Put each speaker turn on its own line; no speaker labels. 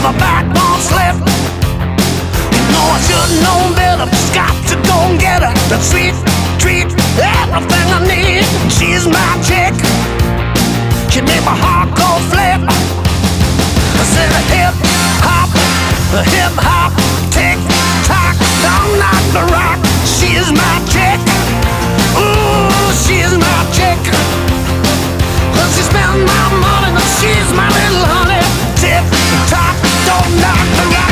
my back won't slip. No, I should've known better. Just got to go and get her. The sweet treat, everything I need. She's my chick. She made my heart go flip. I said hip hop, tick tock, don't knock the rock. She's my chick. Ooh, she's my chick. 'Cause she spends my money, but she's my little honey. Tick tock, don't knock the rock.